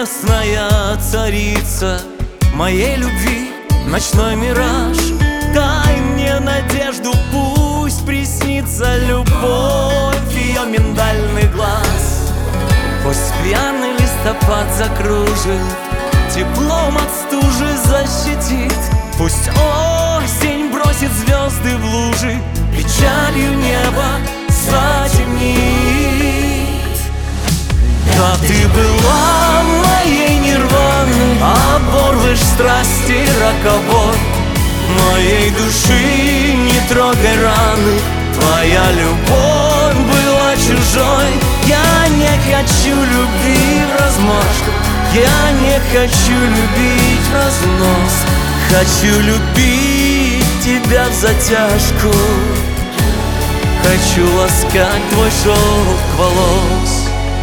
небесная царица моей любви, ночной мираж. Дай мне надежду, пусть приснится любовь ее миндальный глаз. Пусть пьяный листопад закружит, теплом от стужи защитит. Пусть осень бросит звезды в лужи, печалью небо затемнит. Да ты была моей нирваной, оборвышь страсти роковой. Моей души не трогай раны, твоя любовь была чужой. Я не хочу любви в размашку, я не хочу любить в разнос. Хочу любить тебя в затяжку, хочу ласкать твой шелк волос.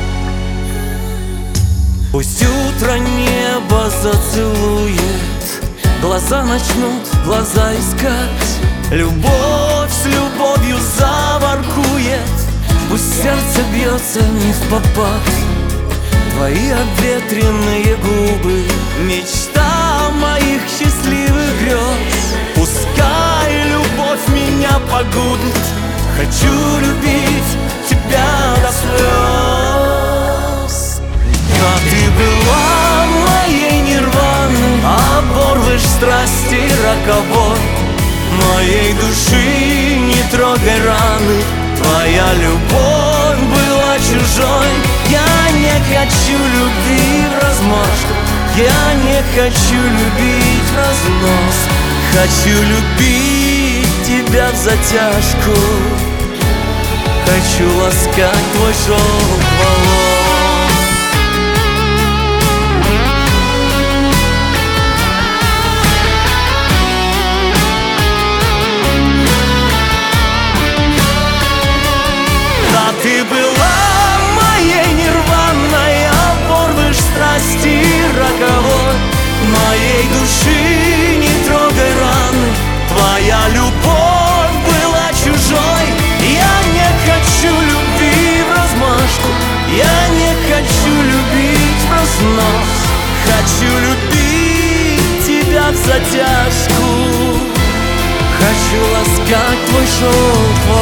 Пусть утро небо зацелует, глаза начнут глаза искать. Любовь с любовью заворкует, пусть сердце бьется не впопад. Твои обветренные губы, мечта моих счастливых грез. Пускай любовь меня погубит, хочу любить тебя до слез. Да ты была моей нирваной, оборвышь страсти роковой. Моей души не трогай раны, твоя любовь была чужой. Я не хочу любви в размашку, я не хочу любить в разнос. Хочу любить тебя в затяжку, хочу ласкать твой шелк волос. Ты была моей нирваной, оборвышь страсти роковой. Моей души не трогай раны, твоя любовь была чужой. Я не хочу любви в размашку, я не хочу любить в разнос. Хочу любить тебя в затяжку, хочу ласкать твой шелк волос.